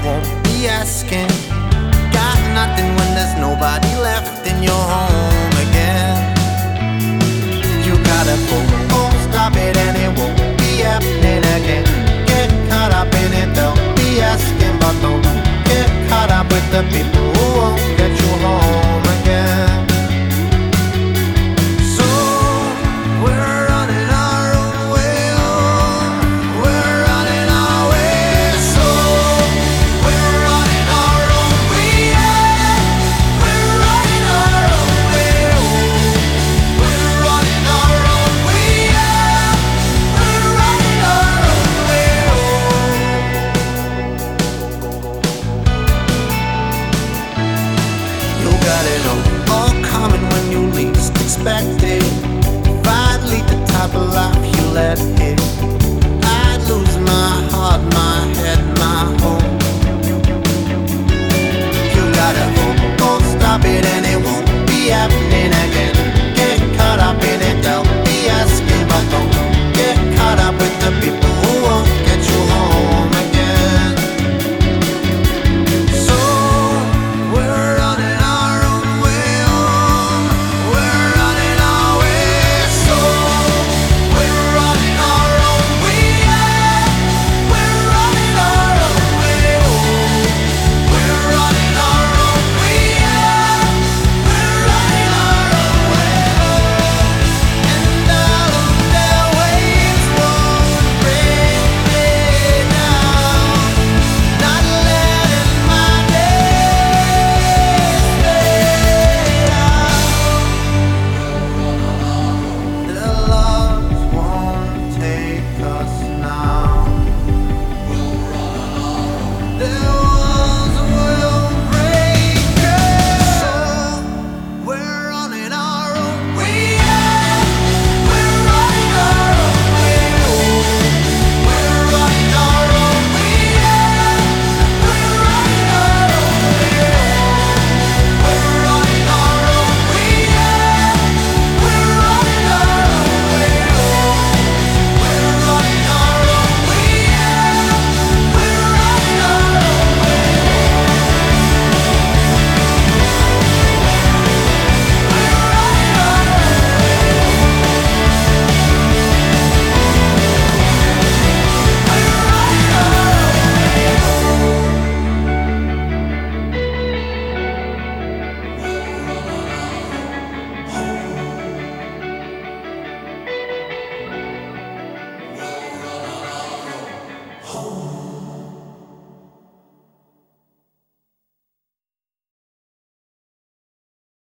won't be asking. Got nothing when there's nobody left in your home again. You gotta go, won't stop it and it won't be happening again. Get caught up in it, they'll be asking, but don't get caught up with the people who won't get you home again. So we're running our own way home. We're running our way. So we're running our own way. Yeah. We're running our own way home. We're running our own way. Yeah. We're running our own way home. You got it all coming when you least expect it. If I'd lead the type of life you let hit, I'd lose my heart, my head, my whole